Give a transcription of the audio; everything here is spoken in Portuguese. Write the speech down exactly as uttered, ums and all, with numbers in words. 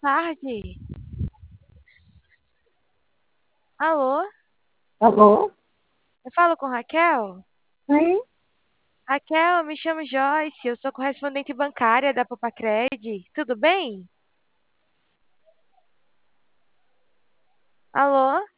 tarde. Alô? Alô? Eu falo com Raquel? Sim? Raquel, eu me chamo Joyce, eu sou correspondente bancária da Popacred. Tudo bem? Alô?